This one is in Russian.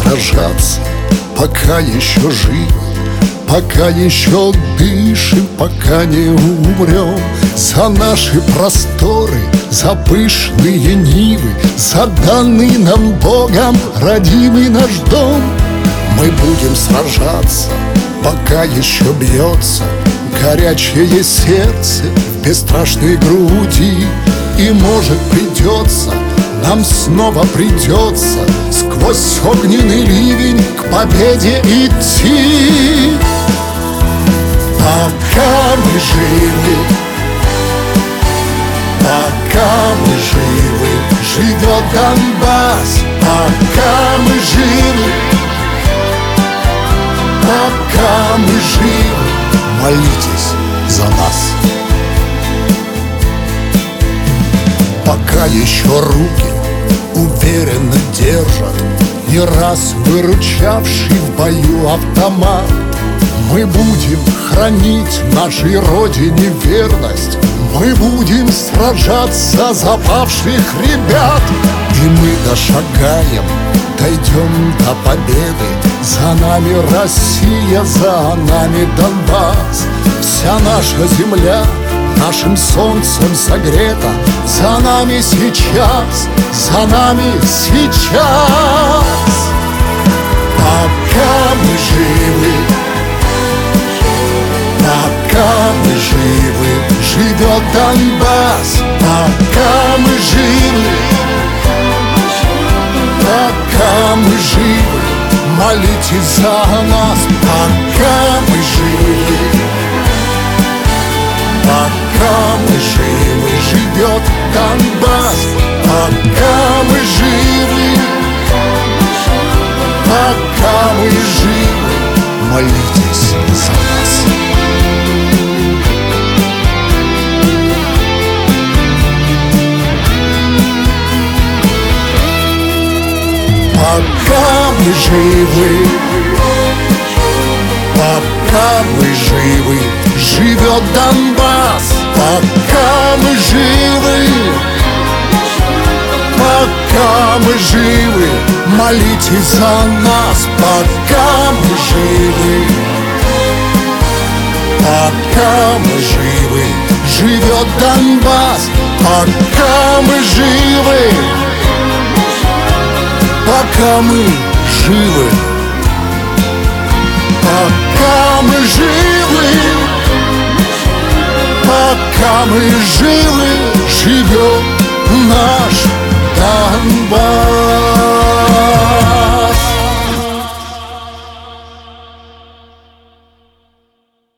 сражаться, пока еще живы, пока еще дышим, пока не умрем. За наши просторы, за пышные нивы, за данный нам Богом родимый наш дом. Мы будем сражаться, пока еще бьется горячее сердце в бесстрашной груди. И может придется, нам снова придется сквозь огненный ливень к победе идти. Пока мы живы, пока мы живы, живет Донбасс. Пока мы живы, пока мы живы, молитесь за нас. Пока еще руки уверенно держат не раз выручавший в бою автомат, мы будем хранить нашей Родине верность, мы будем сражаться за павших ребят. И мы дошагаем, дойдем до победы. За нами Россия, за нами Донбасс. Вся наша земля нашим солнцем согрета. За нами сейчас, за нами сейчас. Пока мы живы, пока мы живы, живет Донбасс. Пока мы живы, пока мы живы, молитесь за нас. Пока мы живы, пока мы живы, живет Донбасс. Пока мы живы, пока мы живы, молитесь за нас. Пока мы живы, пока мы живы, живет Донбасс. Пока мы живы, пока мы живы, молитесь за нас. Пока мы живы, пока мы живы, живет Донбасс. Пока мы живы, пока мы живы, пока мы живы, пока мы живы, живет наш